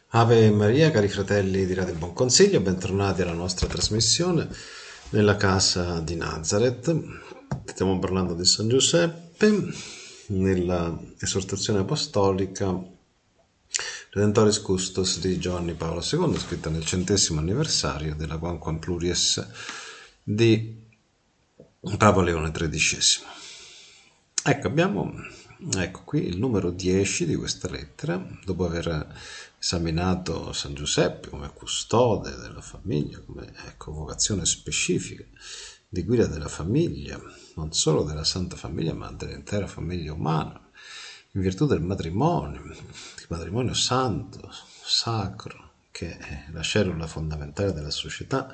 Ave Maria, cari fratelli di Radio Buon Consiglio, bentornati alla nostra trasmissione nella casa di Nazareth. Stiamo parlando di San Giuseppe nella esortazione apostolica Redentoris Custos di Giovanni Paolo II, scritta nel 100° anniversario della Quamquam Pluries di Papa Leone XIII. Ecco qui il numero 10 di questa lettera, dopo aver esaminato San Giuseppe come custode della famiglia, come vocazione specifica di guida della famiglia, non solo della Santa Famiglia, ma dell'intera famiglia umana, in virtù del matrimonio santo, sacro, che è la cellula fondamentale della società,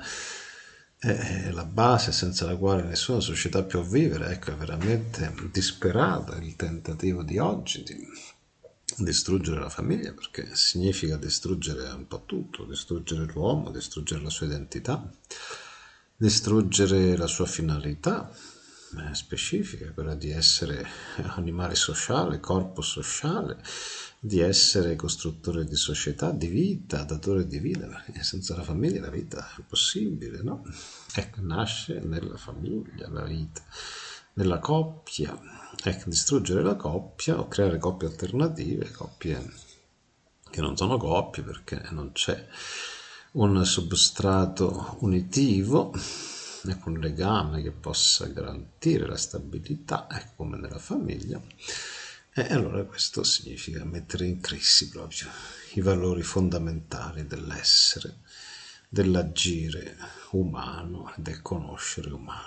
è la base senza la quale nessuna società può vivere. Ecco, è veramente disperato il tentativo di oggi di distruggere la famiglia, perché significa distruggere un po' tutto, distruggere l'uomo, distruggere la sua identità, distruggere la sua finalità specifica, quella di essere animale sociale, corpo sociale, di essere costruttore di società, di vita, datore di vita, perché senza la famiglia la vita è impossibile, no? Ecco, nasce nella famiglia la vita, nella coppia. Ecco, distruggere la coppia o creare coppie alternative, coppie che non sono coppie perché non c'è un substrato unitivo, ecco, un legame che possa garantire la stabilità, ecco, come nella famiglia. E allora questo significa mettere in crisi proprio i valori fondamentali dell'essere, dell'agire umano e del conoscere umano.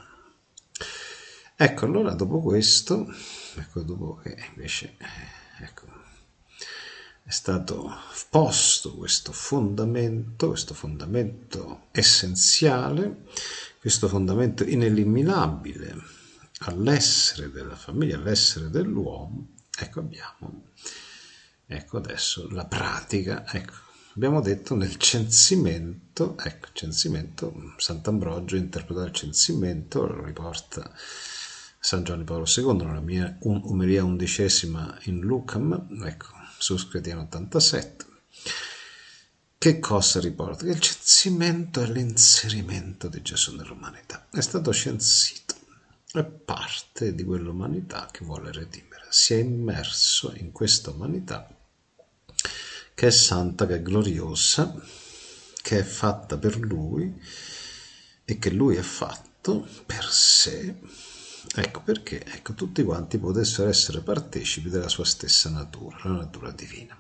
Ecco, allora dopo questo, ecco, dopo che invece ecco, è stato posto questo fondamento essenziale, questo fondamento ineliminabile all'essere della famiglia, all'essere dell'uomo, ecco abbiamo, ecco adesso la pratica, ecco, abbiamo detto nel censimento, ecco, censimento, Sant'Ambrogio interpreta il censimento, lo riporta San Giovanni Paolo II nella mia Omelia 11ª in Lucam, ecco, su Scretiano 87. Che cosa riporta? Che il censimento è l'inserimento di Gesù nell'umanità. È stato censito, è parte di quell'umanità che vuole redimere. Si è immerso in questa umanità che è santa, che è gloriosa, che è fatta per Lui e che Lui ha fatto per sé. Ecco perché tutti quanti potessero essere partecipi della sua stessa natura, la natura divina.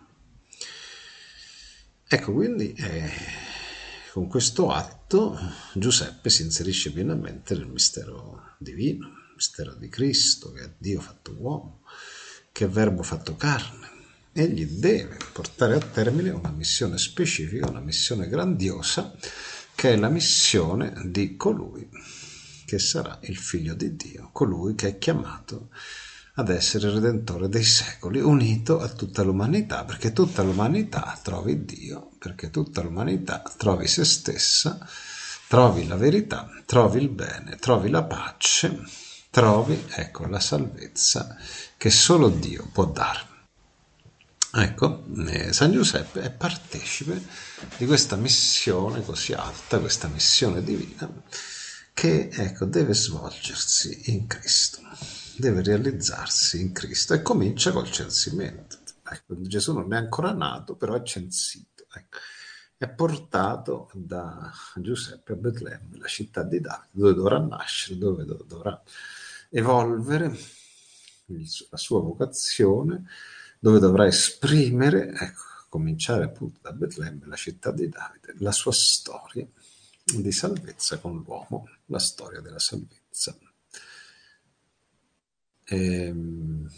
Ecco, quindi con questo atto Giuseppe si inserisce pienamente nel mistero divino, il mistero di Cristo, che è Dio fatto uomo, che è Verbo fatto carne. Egli deve portare a termine una missione specifica, una missione grandiosa, che è la missione di colui che sarà il figlio di Dio, colui che è chiamato ad essere il redentore dei secoli, unito a tutta l'umanità, perché tutta l'umanità trovi Dio, perché tutta l'umanità trovi se stessa, trovi la verità, trovi il bene, trovi la pace, trovi, ecco, la salvezza che solo Dio può dare. Ecco, San Giuseppe è partecipe di questa missione così alta, questa missione divina, che ecco, deve svolgersi in Cristo, deve realizzarsi in Cristo e comincia col censimento. Ecco, Gesù non è ancora nato, però è censito. Ecco. È portato da Giuseppe a Betlemme, la città di Davide, dove dovrà nascere, dove dovrà evolvere la sua vocazione, dove dovrà esprimere, ecco, cominciare appunto da Betlemme, la città di Davide, la sua storia di salvezza con l'uomo, la storia della salvezza. Ehm,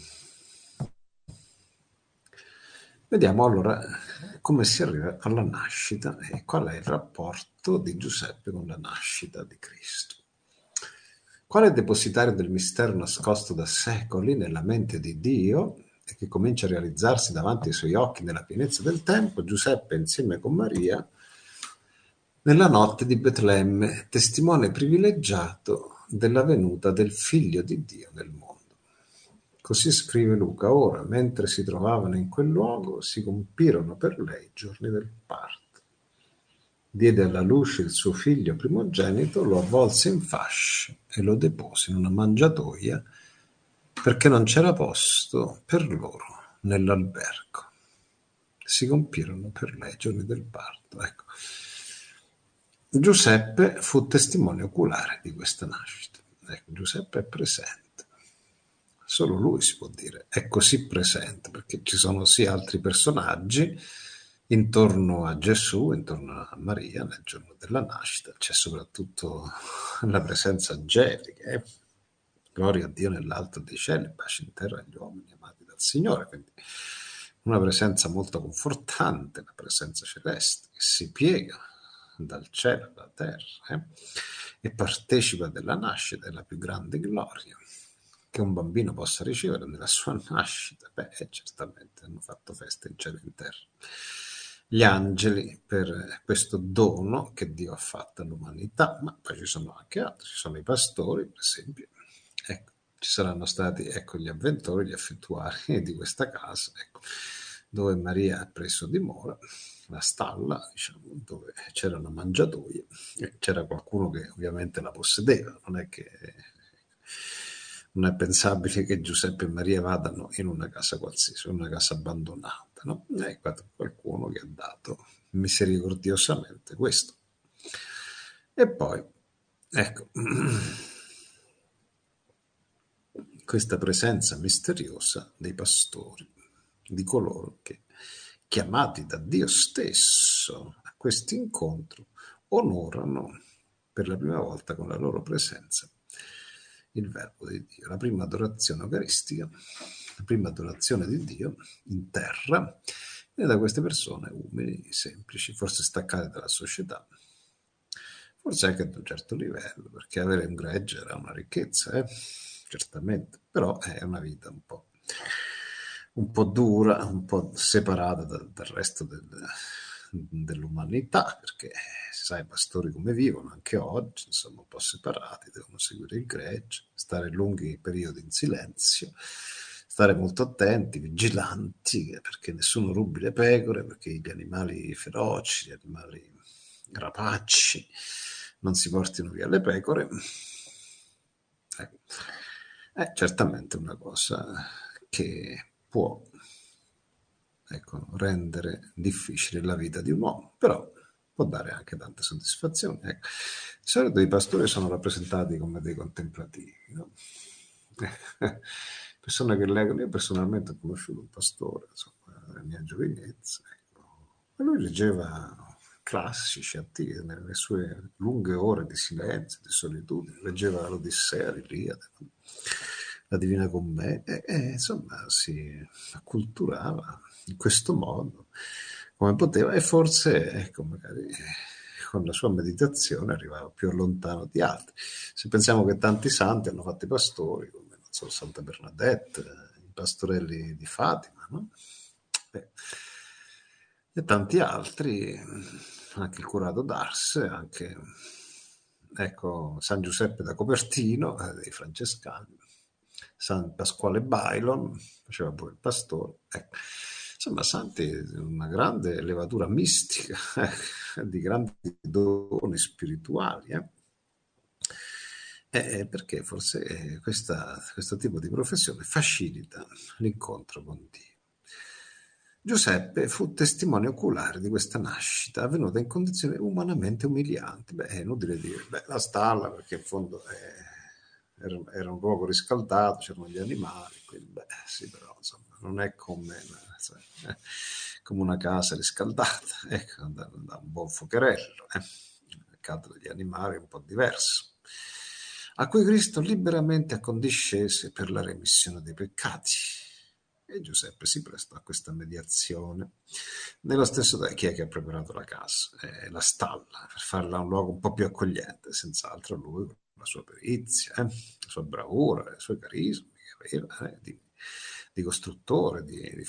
Vediamo allora come si arriva alla nascita e qual è il rapporto di Giuseppe con la nascita di Cristo. Quale depositario del mistero nascosto da secoli nella mente di Dio e che comincia a realizzarsi davanti ai suoi occhi nella pienezza del tempo, Giuseppe insieme con Maria nella notte di Betlemme, testimone privilegiato della venuta del Figlio di Dio nel mondo. Così scrive Luca: ora, mentre si trovavano in quel luogo, si compirono per lei i giorni del parto. Diede alla luce il suo figlio primogenito, lo avvolse in fasce e lo depose in una mangiatoia perché non c'era posto per loro nell'albergo. Si compirono per lei i giorni del parto. Ecco. Giuseppe fu testimone oculare di questa nascita. Ecco, Giuseppe è presente. Solo lui si può dire, è così presente, perché ci sono sì altri personaggi intorno a Gesù, intorno a Maria nel giorno della nascita, c'è soprattutto la presenza angelica, gloria a Dio nell'alto dei cieli, pace in terra agli uomini amati dal Signore, quindi una presenza molto confortante, la presenza celeste che si piega dal cielo alla terra e partecipa della nascita della più grande gloria che un bambino possa ricevere nella sua nascita. Beh, certamente hanno fatto festa in cielo e in terra gli angeli per questo dono che Dio ha fatto all'umanità, ma poi ci sono anche altri, ci sono i pastori, per esempio. Ecco, ci saranno stati gli avventori, gli affettuari di questa casa, dove Maria ha preso dimora, la stalla, diciamo, dove c'era una mangiatoia, c'era qualcuno che ovviamente la possedeva, non è pensabile che Giuseppe e Maria vadano in una casa qualsiasi, in una casa abbandonata, no? È qualcuno che ha dato misericordiosamente questo. E poi, ecco, questa presenza misteriosa dei pastori, di coloro che, chiamati da Dio stesso a questo incontro, onorano per la prima volta con la loro presenza il Verbo di Dio, la prima adorazione eucaristica, la prima adorazione di Dio in terra, e da queste persone umili, semplici, forse staccate dalla società, forse anche ad un certo livello, perché avere un gregge era una ricchezza, certamente, però è una vita un po' dura, un po' separata dal resto dell'umanità, perché sai, i pastori come vivono anche oggi, insomma, un po' separati, devono seguire il gregge, stare lunghi periodi in silenzio, stare molto attenti, vigilanti, perché nessuno rubi le pecore, perché gli animali feroci, gli animali rapaci non si portino via le pecore. È certamente una cosa che può rendere difficile la vita di un uomo, però può dare anche tante soddisfazioni. Ecco. Di solito i pastori sono rappresentati come dei contemplativi, no? Persone che leggono. Io personalmente ho conosciuto un pastore, insomma, nella mia giovinezza, ecco. E lui leggeva classici attivi nelle sue lunghe ore di silenzio, di solitudine, leggeva l'Odissea, l'Iliade, no? La Divina Commedia, insomma si acculturava in questo modo come poteva, e forse magari con la sua meditazione arrivava più lontano di altri. Se pensiamo che tanti santi hanno fatto i pastori, come non so, Santa Bernadette, i pastorelli di Fatima, no? Beh, e tanti altri, anche il curato d'Ars, anche San Giuseppe da Copertino, dei francescani, San Pasquale Bailon, faceva pure il pastore. Insomma, santi di una grande levatura mistica, di grandi doni spirituali, perché forse questo tipo di professione facilita l'incontro con Dio. Giuseppe fu testimone oculare di questa nascita, avvenuta in condizioni umanamente umilianti. Beh, è inutile dire, la stalla, perché in fondo era un luogo riscaldato, c'erano gli animali, quindi sì, però insomma, non è come una casa riscaldata, da un buon fuocherello. Il mercato degli animali è un po' diverso, a cui Cristo liberamente accondiscese per la remissione dei peccati. E Giuseppe si prestò a questa mediazione. Nello stesso tempo, chi è che ha preparato la casa? La stalla, per farla un luogo un po' più accogliente, senz'altro lui, la sua perizia, la sua bravura, i suoi carismi che aveva, di costruttore, di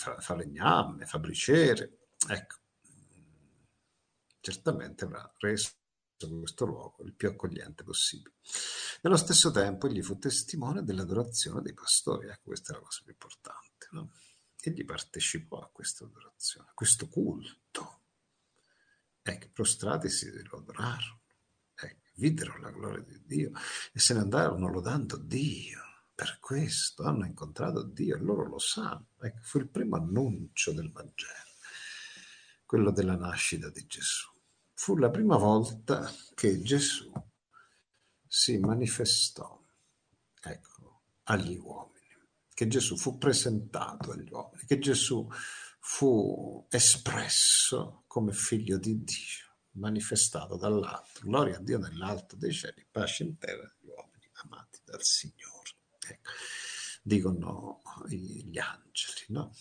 falegname, fabbriciere. Ecco, certamente avrà reso questo luogo il più accogliente possibile. Nello stesso tempo egli fu testimone dell'adorazione dei pastori, ecco questa è la cosa più importante, no? Egli partecipò a questa adorazione, a questo culto. Ecco, prostrati lo adorarono, ecco, videro la gloria di Dio e se ne andarono lodando Dio. Per questo hanno incontrato Dio e loro lo sanno. Ecco, fu il primo annuncio del Vangelo, quello della nascita di Gesù. Fu la prima volta che Gesù si manifestò, ecco, agli uomini, che Gesù fu presentato agli uomini, che Gesù fu espresso come figlio di Dio, manifestato dall'alto. Gloria a Dio nell'alto dei cieli, pace in terra agli uomini amati dal Signore. Ecco, dicono gli angeli, no?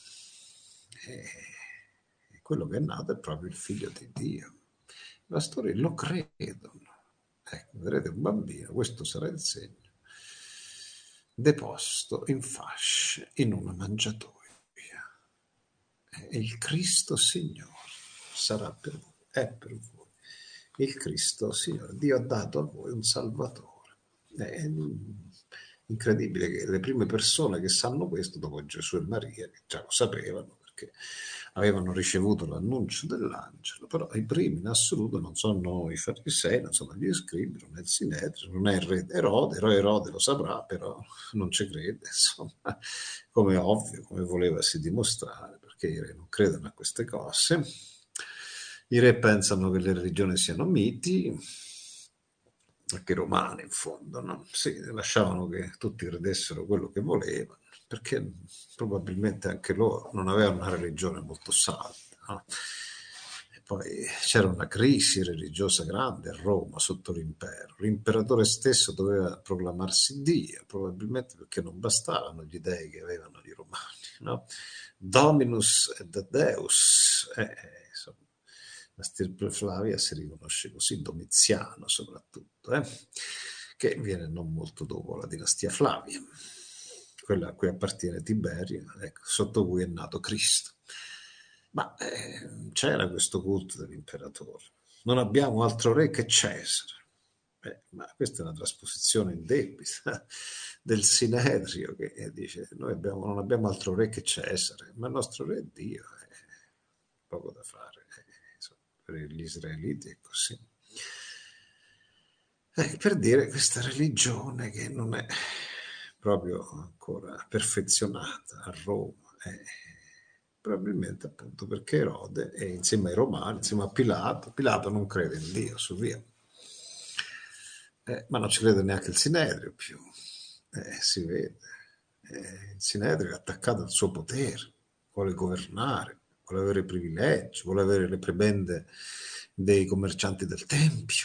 E quello che è nato è proprio il figlio di Dio. I pastori lo credono. Ecco, vedrete un bambino, questo sarà il segno, deposto in fasce in una mangiatoia. E il Cristo Signore sarà per voi, è per voi. Il Cristo Signore, Dio ha dato a voi un Salvatore. È incredibile che le prime persone che sanno questo, dopo Gesù e Maria, che già lo sapevano, perché avevano ricevuto l'annuncio dell'angelo, però i primi in assoluto non sono i farisei, non sono gli scribi, non è il Sinedrio, non è il re Erode lo saprà, però non ci crede, insomma, come è ovvio, come volevasi dimostrare, perché i re non credono a queste cose. I re pensano che le religioni siano miti, anche i romani in fondo, no? Sì, lasciavano che tutti credessero quello che volevano, perché probabilmente anche loro non avevano una religione molto salda, no? E poi c'era una crisi religiosa grande a Roma sotto l'impero. L'imperatore stesso doveva proclamarsi Dio, probabilmente perché non bastavano gli dei che avevano i romani, no? Dominus et Deus, insomma, la stirpe Flavia si riconosce così, Domiziano soprattutto, che viene non molto dopo la dinastia Flavia, quella a cui appartiene Tiberio, ecco, sotto cui è nato Cristo. Ma c'era questo culto dell'imperatore. Non abbiamo altro re che Cesare. Ma questa è una trasposizione indebita del Sinedrio che dice noi non abbiamo altro re che Cesare, ma il nostro re è Dio, poco da fare. Insomma, per gli israeliti è così. Per dire questa religione che non è proprio ancora perfezionata a Roma, probabilmente appunto perché Erode è insieme ai Romani, insieme a Pilato, Pilato non crede in Dio, su via. Ma non ci crede neanche il Sinedrio più, si vede. Il Sinedrio è attaccato al suo potere, vuole governare, vuole avere privilegi, vuole avere le prebende dei commercianti del Tempio,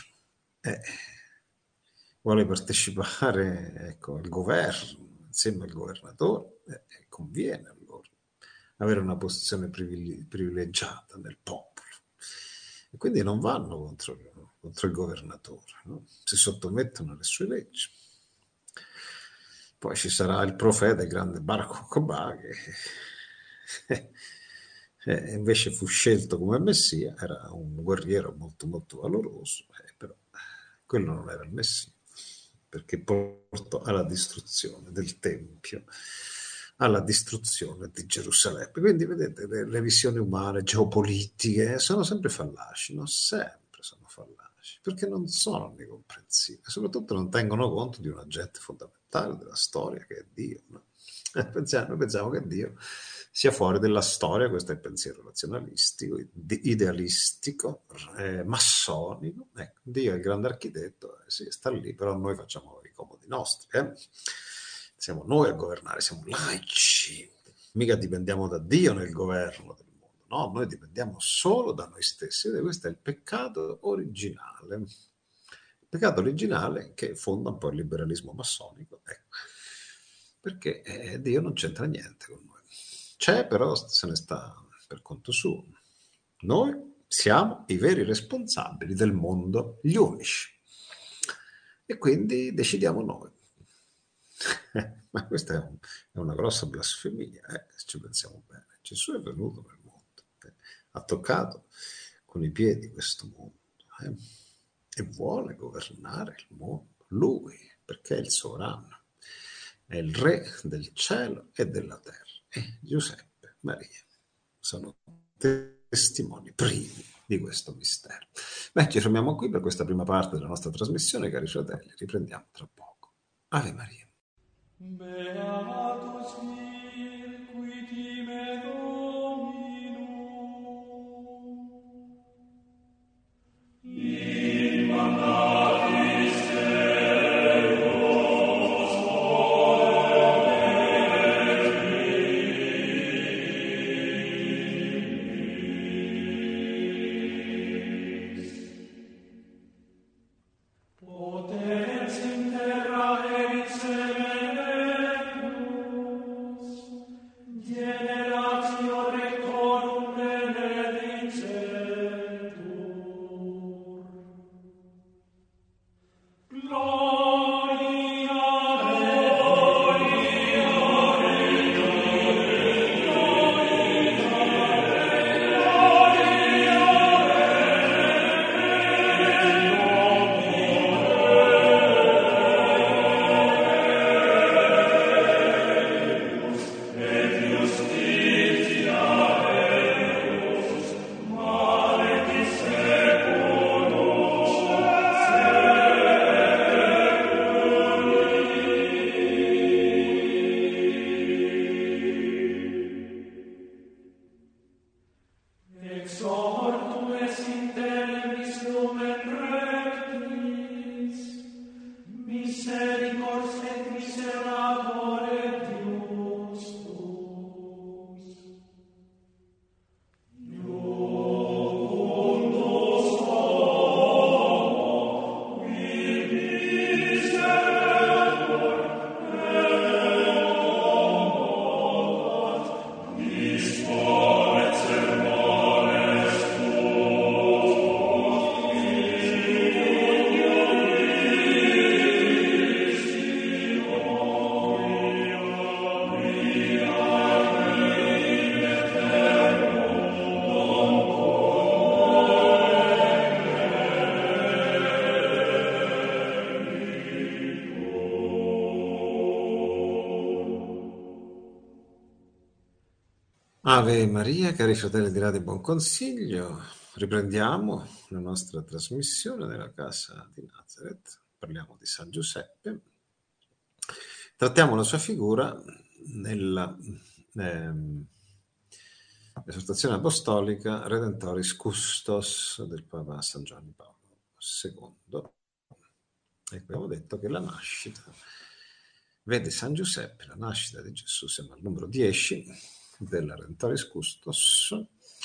vuole partecipare, ecco, al governo insieme al governatore, conviene a loro avere una posizione privilegiata nel popolo. E quindi non vanno contro il governatore, no? Si sottomettono alle sue leggi. Poi ci sarà il profeta, il grande Baruch Kobà, che invece fu scelto come messia, era un guerriero molto molto valoroso, però quello non era il messia, perché portò alla distruzione del Tempio, alla distruzione di Gerusalemme. Quindi vedete, le visioni umane, geopolitiche, sono sempre fallaci, non sempre sono fallaci, perché non sono omnicomprensive, soprattutto non tengono conto di un agente fondamentale della storia, che è Dio. No? Noi pensiamo che Dio sia fuori della storia, questo è il pensiero razionalistico, idealistico, massonico. Ecco, Dio è il grande architetto, sì, sta lì, però noi facciamo i comodi nostri. Siamo noi a governare, siamo laici, mica dipendiamo da Dio nel governo del mondo, no, noi dipendiamo solo da noi stessi ed questo è il peccato originale. Il peccato originale che fonda un po' il liberalismo massonico, ecco, perché Dio non c'entra niente con noi. C'è, però se ne sta per conto suo. Noi siamo i veri responsabili del mondo, gli unici. E quindi decidiamo noi. Ma questa è una grossa blasfemia, se ci pensiamo bene. Gesù è venuto nel mondo, ha toccato con i piedi questo mondo. e vuole governare il mondo, lui, perché è il sovrano, è il re del cielo e della terra. E Giuseppe, Maria sono testimoni primi di questo mistero. Beh, ci fermiamo qui per questa prima parte della nostra trasmissione, cari fratelli, riprendiamo tra poco. Ave Maria. Beatus vir qui time Dominum. In mandatis potens in terra erit semenus, generatio rectorum benedicetur. Gloria exhortum es in telemis lumen rectis, misericors et miseratore Deus tuus. Iucundus homo, qui misericor, dispone sermones Ave Maria, cari fratelli di Radio Buon Consiglio, riprendiamo la nostra trasmissione nella casa di Nazareth. Parliamo di San Giuseppe. Trattiamo la sua figura nella esortazione apostolica Redentoris Custos del Papa San Giovanni Paolo II. E abbiamo detto che la nascita vede San Giuseppe, la nascita di Gesù, siamo al numero 10 della Redentoris Custos,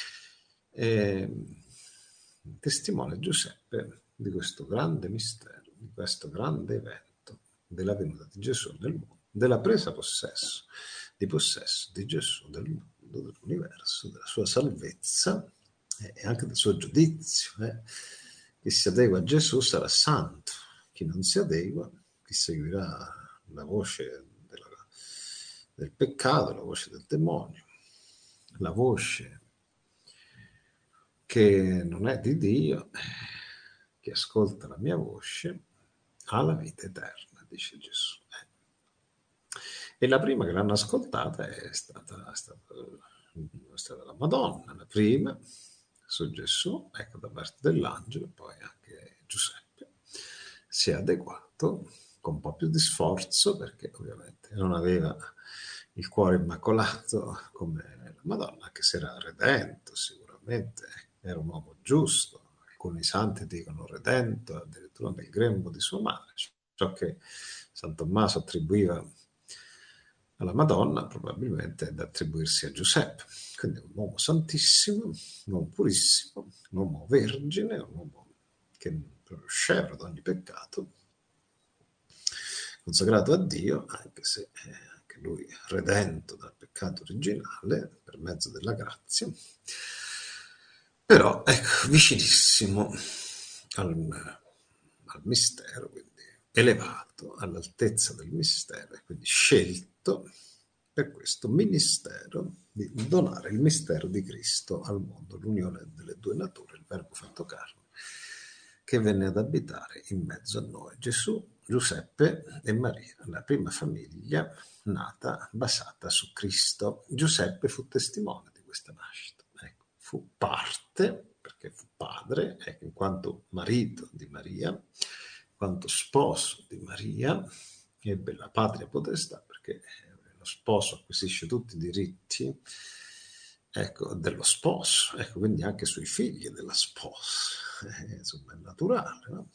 testimone Giuseppe di questo grande mistero, di questo grande evento della venuta di Gesù nel mondo, della presa di possesso di Gesù del mondo, dell'universo, della sua salvezza e anche del suo giudizio. Chi si adegua a Gesù sarà santo, chi non si adegua, chi seguirà la voce del peccato, la voce del demonio, la voce che non è di Dio, che ascolta la mia voce, ha la vita eterna, dice Gesù. E la prima che l'hanno ascoltata è stata la Madonna, la prima su Gesù, ecco, da parte dell'angelo, poi anche Giuseppe si è adeguato con un po' più di sforzo, perché ovviamente non aveva il cuore immacolato come la Madonna, anche se era redento sicuramente, era un uomo giusto, alcuni santi dicono redento, addirittura nel grembo di sua madre, ciò che San Tommaso attribuiva alla Madonna probabilmente è da attribuirsi a Giuseppe, quindi un uomo santissimo, un uomo purissimo, un uomo vergine, un uomo che proprio scevro da ogni peccato, consacrato a Dio, anche se anche lui redento dal peccato originale per mezzo della grazia, però ecco, vicinissimo al mistero, quindi elevato all'altezza del mistero e quindi scelto per questo ministero di donare il mistero di Cristo al mondo, l'unione delle due nature, il Verbo fatto carne, che venne ad abitare in mezzo a noi. Gesù, Giuseppe e Maria, la prima famiglia nata basata su Cristo. Giuseppe fu testimone di questa nascita, ecco, fu parte, perché fu padre, ecco, in quanto marito di Maria, in quanto sposo di Maria, ebbe la patria potestà, perché lo sposo acquisisce tutti i diritti, ecco, dello sposo, ecco, quindi anche sui figli della sposa. Insomma, è naturale, no?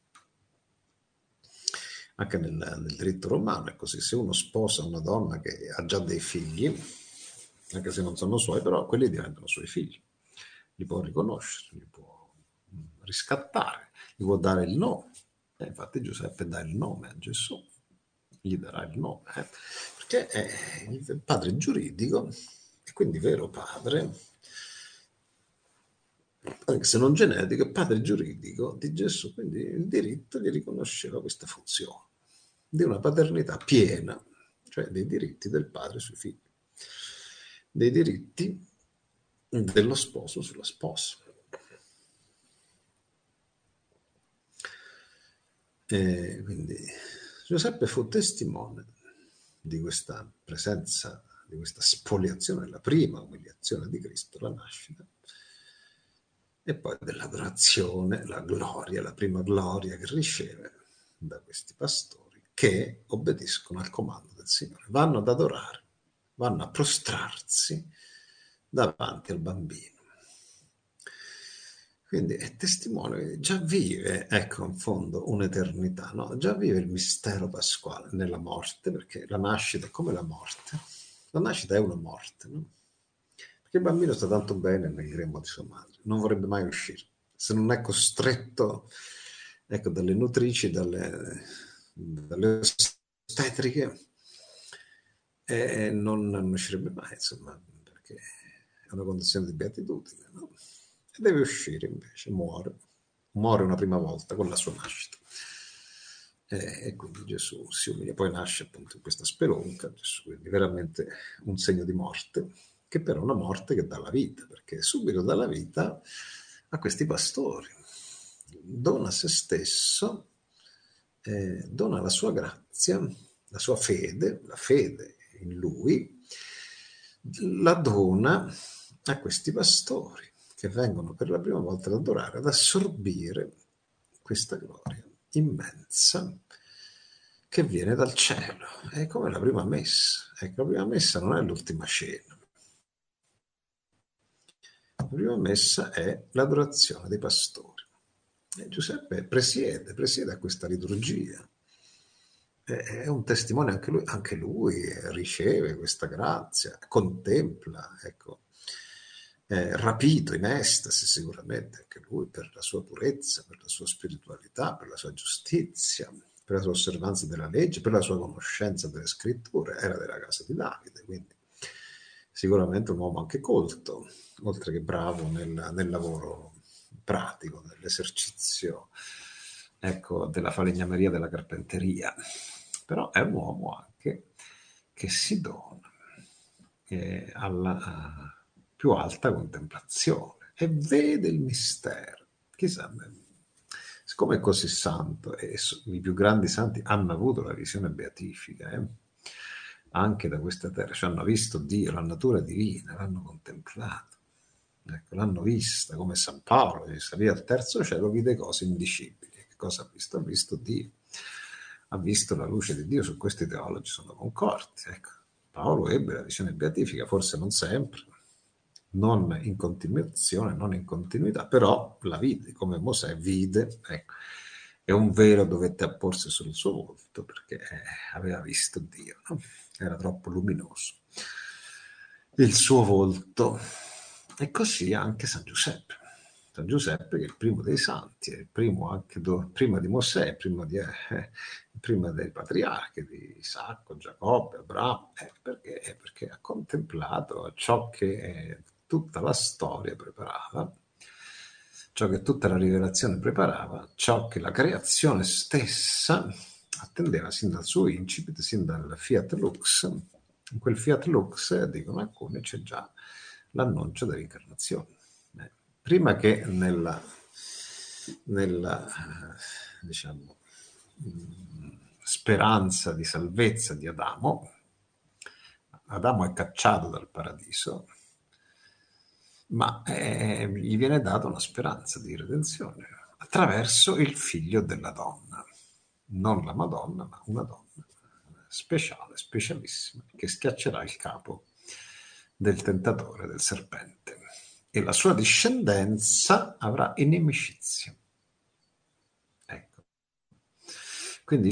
Anche nel diritto romano è così: se uno sposa una donna che ha già dei figli, anche se non sono suoi, però quelli diventano suoi figli, li può riconoscere, li può riscattare, gli può dare il nome. Infatti Giuseppe dà il nome a Gesù, gli darà il nome, perché è il padre giuridico e quindi vero padre, anche se non genetico, è padre giuridico di Gesù, quindi il diritto gli riconosceva questa funzione di una paternità piena, cioè dei diritti del padre sui figli, dei diritti dello sposo sulla sposa. E quindi Giuseppe fu testimone di questa presenza, di questa spoliazione, la prima umiliazione di Cristo, la nascita, e poi dell'adorazione, la gloria, la prima gloria che riceve da questi pastori che obbediscono al comando del Signore, vanno ad adorare, vanno a prostrarsi davanti al bambino. Quindi è testimone, già vive, ecco, in fondo un'eternità, no? Già vive il mistero pasquale nella morte, perché la nascita è come la morte. La nascita è una morte, no? Perché il bambino sta tanto bene nel grembo di sua madre, non vorrebbe mai uscire, se non è costretto, ecco, dalle nutrici, dalle ostetriche, non uscirebbe mai, insomma, perché è una condizione di beatitudine, no? E deve uscire invece, muore una prima volta con la sua nascita. E quindi Gesù si umilia, poi nasce appunto in questa spelonca, Gesù, quindi veramente un segno di morte, che però è una morte che dà la vita, perché subito dà la vita a questi pastori, dona se stesso, dona la sua grazia, la sua fede, la fede in lui, la dona a questi pastori che vengono per la prima volta ad adorare, ad assorbire questa gloria immensa che viene dal cielo. È come la prima messa. Ecco, la prima messa non è l'ultima cena. La prima messa è l'adorazione dei pastori. E Giuseppe presiede a questa liturgia. È un testimone anche lui riceve questa grazia, contempla, ecco, rapito in estasi sicuramente anche lui per la sua purezza, per la sua spiritualità, per la sua giustizia, per la sua osservanza della legge, per la sua conoscenza delle scritture. Era della casa di Davide, quindi sicuramente un uomo anche colto, oltre che bravo nel lavoro pratico, nell'esercizio, ecco, della falegnameria, della carpenteria. Però è un uomo anche che si dona alla più alta contemplazione e vede il mistero. Chissà, siccome è così santo e i più grandi santi hanno avuto la visione beatifica, anche da questa terra, cioè hanno visto Dio, la natura divina, l'hanno contemplato, ecco, l'hanno vista, come San Paolo, che salì al terzo cielo, vide cose indicibili. Che cosa ha visto? Ha visto Dio, ha visto la luce di Dio. Su questo i teologi sono concordi, ecco. Paolo ebbe la visione beatifica, forse non sempre, non in continuazione, non in continuità, però la vide, come Mosè vide, ecco. E un velo dovette apporsi sul suo volto perché aveva visto Dio, no? Era troppo luminoso il suo volto. E così anche San Giuseppe. San Giuseppe che è il primo dei santi, è il primo anche prima di Mosè, prima dei patriarchi, di Isacco, Giacobbe, Abramo, perché ha contemplato ciò che tutta la storia preparava, ciò che tutta la rivelazione preparava, ciò che la creazione stessa attendeva sin dal suo incipit, sin dal Fiat Lux. In quel Fiat Lux, dicono alcuni, c'è già l'annuncio dell'incarnazione. Prima che nella, diciamo, speranza di salvezza di Adamo. Adamo è cacciato dal paradiso, ma gli viene data una speranza di redenzione attraverso il figlio della donna, non la Madonna, ma una donna speciale, specialissima, che schiaccerà il capo del tentatore, del serpente, e la sua discendenza avrà inimicizia. Ecco. Quindi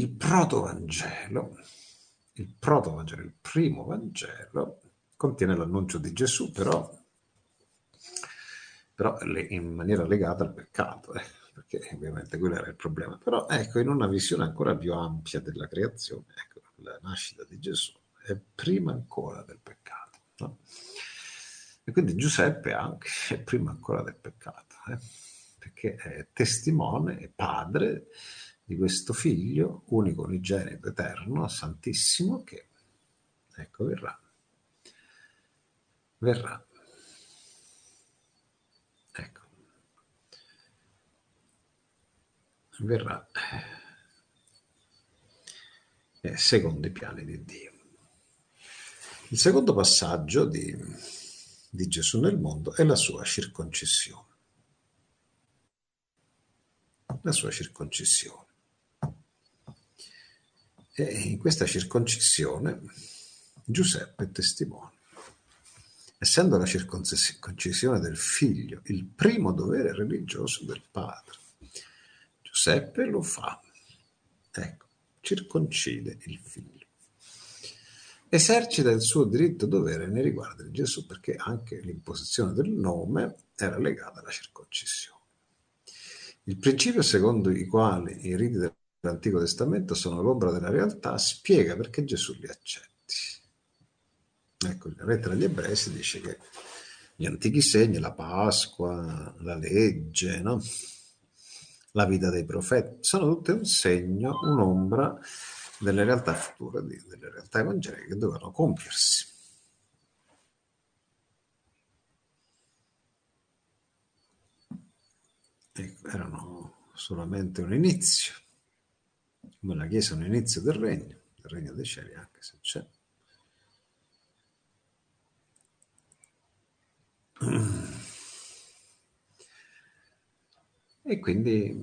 il primo Vangelo, contiene l'annuncio di Gesù, però in maniera legata al peccato, perché ovviamente quello era il problema. Però ecco, in una visione ancora più ampia della creazione, ecco, la nascita di Gesù è prima ancora del peccato, no? E quindi Giuseppe anche è prima ancora del peccato, perché è testimone e padre di questo figlio unico, unigenito, eterno, santissimo, che ecco verrà. Ecco, verrà secondo i piani di Dio. Il secondo passaggio di Gesù nel mondo è la sua circoncisione. La sua circoncisione. E in questa circoncisione Giuseppe è testimone. Essendo la circoncisione del figlio il primo dovere religioso del padre, Giuseppe lo fa. Ecco, circoncide il figlio. Esercita il suo diritto dovere nei riguardi di Gesù, perché anche l'imposizione del nome era legata alla circoncisione. Il principio secondo i quali i riti dell'Antico Testamento sono l'ombra della realtà spiega perché Gesù li accetti. Ecco, la lettera agli Ebrei si dice che gli antichi segni, la Pasqua, la legge, no? La vita dei profeti, sono tutte un segno, un'ombra delle realtà future, delle realtà evangeliche che dovevano compiersi. Ecco, erano solamente un inizio, come la Chiesa è un inizio del regno dei cieli, anche se c'è. E quindi,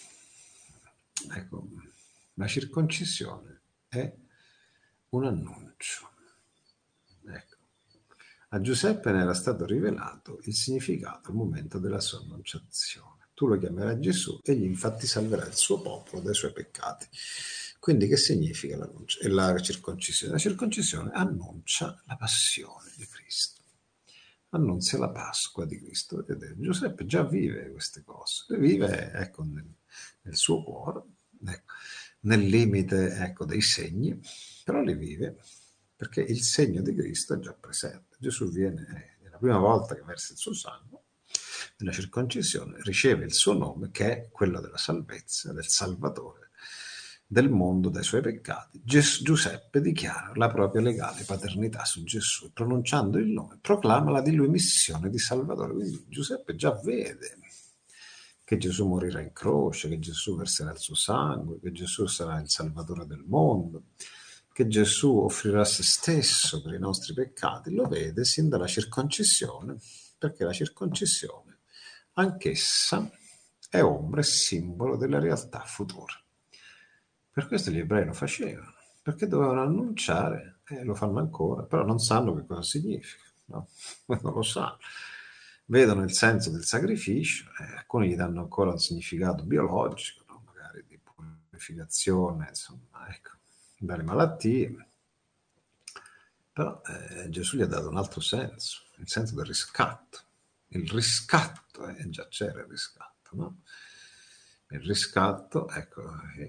ecco, la circoncisione è un annuncio. Ecco. A Giuseppe ne era stato rivelato il significato al momento della sua annunciazione. Tu lo chiamerai Gesù, egli infatti salverà il suo popolo dai suoi peccati. Quindi che significa la circoncisione? La circoncisione annuncia la passione di Cristo, annunzia la Pasqua di Cristo. Vedete, Giuseppe già vive queste cose, le vive, ecco, nel suo cuore, ecco, nel limite, ecco, dei segni, però li vive perché il segno di Cristo è già presente. Gesù viene, è la prima volta che versa il suo sangue, nella circoncisione riceve il suo nome, che è quello della salvezza, del Salvatore del mondo dai suoi peccati. Giuseppe dichiara la propria legale paternità su Gesù e, pronunciando il nome, proclama la di lui missione di Salvatore. Quindi Giuseppe già vede che Gesù morirà in croce, che Gesù verserà il suo sangue, che Gesù sarà il Salvatore del mondo, che Gesù offrirà se stesso per i nostri peccati. Lo vede sin dalla circoncisione, perché la circoncisione anch'essa è ombra e simbolo della realtà futura. Per questo gli ebrei lo facevano, perché dovevano annunciare, e lo fanno ancora, però non sanno che cosa significa, no? Non lo sanno. Vedono il senso del sacrificio, alcuni gli danno ancora un significato biologico, no? Magari di purificazione, insomma, ecco, dalle malattie. Però Gesù gli ha dato un altro senso, il senso del riscatto. Il riscatto, già c'era il riscatto, no? Il riscatto, ecco,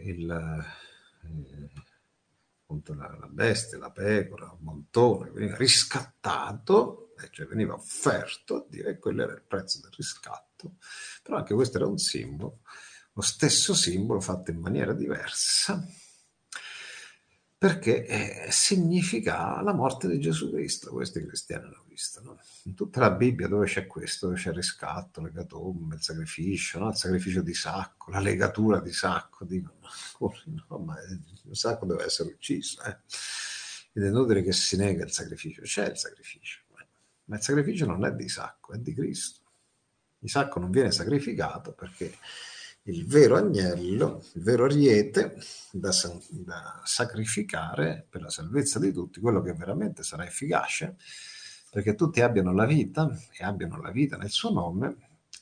appunto la bestia, la pecora, il montone, veniva riscattato, cioè veniva offerto a Dio, e quello era il prezzo del riscatto. Però anche questo era un simbolo, lo stesso simbolo fatto in maniera diversa, perché significa la morte di Gesù Cristo. Questo i cristiani hanno visto, no? In tutta la Bibbia dove c'è questo, dove c'è il riscatto, l'ecatombe, il sacrificio, no? Il sacrificio di Isacco, la legatura di Isacco, dicono, no, ma Isacco deve essere ucciso. Ed è inutile che si nega il sacrificio, c'è il sacrificio, ma il sacrificio non è di Isacco, è di Cristo. Isacco non viene sacrificato perché il vero agnello, il vero ariete da sacrificare per la salvezza di tutti, quello che veramente sarà efficace, perché tutti abbiano la vita e abbiano la vita nel suo nome,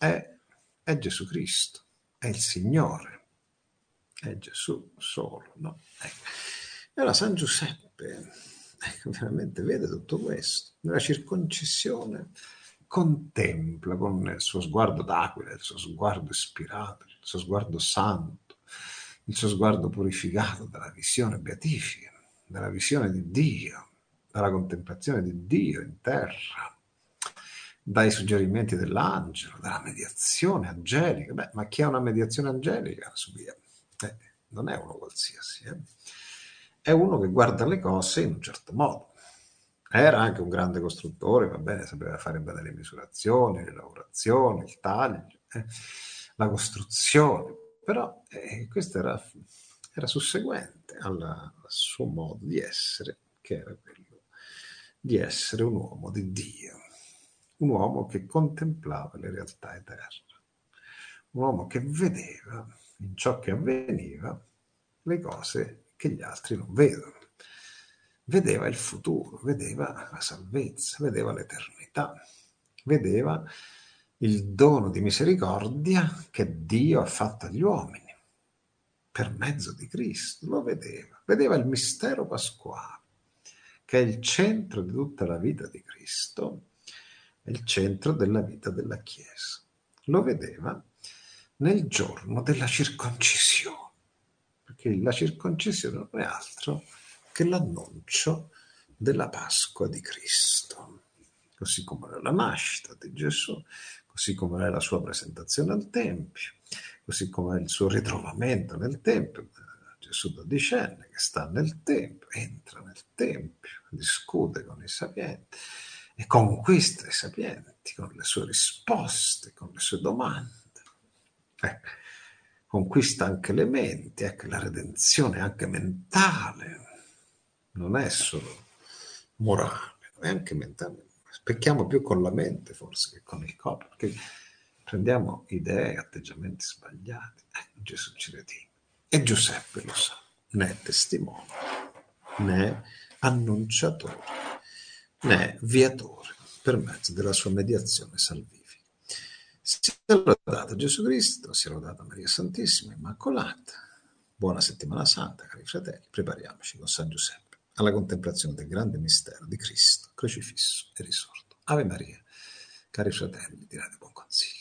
è Gesù Cristo, è il Signore, è Gesù solo. No? E allora San Giuseppe veramente vede tutto questo, nella circoncisione contempla con il suo sguardo d'aquila, il suo sguardo ispirato, il suo sguardo santo, il suo sguardo purificato dalla visione beatifica, dalla visione di Dio, dalla contemplazione di Dio in terra, dai suggerimenti dell'angelo, dalla mediazione angelica. Beh, ma chi ha una mediazione angelica su via? Non è uno qualsiasi, è uno che guarda le cose in un certo modo. Era anche un grande costruttore, va bene, sapeva fare bene le misurazioni, le lavorazioni, il taglio, la costruzione, però questo era susseguente al suo modo di essere, che era quello di essere un uomo di Dio, un uomo che contemplava le realtà eterne, un uomo che vedeva in ciò che avveniva le cose che gli altri non vedono. Vedeva il futuro, vedeva la salvezza, vedeva l'eternità, vedeva il dono di misericordia che Dio ha fatto agli uomini per mezzo di Cristo, lo vedeva, vedeva il mistero pasquale, che è il centro di tutta la vita di Cristo, è il centro della vita della Chiesa. Lo vedeva nel giorno della circoncisione, perché la circoncisione non è altro che l'annuncio della Pasqua di Cristo, così come era la nascita di Gesù, così come è la sua presentazione al Tempio, così come è il suo ritrovamento nel Tempio. Gesù dodicenne che sta nel Tempio, entra nel Tempio, discute con i sapienti e conquista i sapienti con le sue risposte, con le sue domande. Conquista anche le menti, la redenzione è anche mentale, non è solo morale, è anche mentale. Specchiamo più con la mente forse che con il corpo, perché prendiamo idee e atteggiamenti sbagliati. Gesù ci redime. E Giuseppe lo sa, né è testimone, né annunciatore, né viatore per mezzo della sua mediazione salvifica. Sia lodato Gesù Cristo, sia lodata Maria Santissima Immacolata. Buona settimana santa, cari fratelli, prepariamoci con San Giuseppe alla contemplazione del grande mistero di Cristo, crocifisso e risorto. Ave Maria, cari fratelli di Radio Buon Consiglio.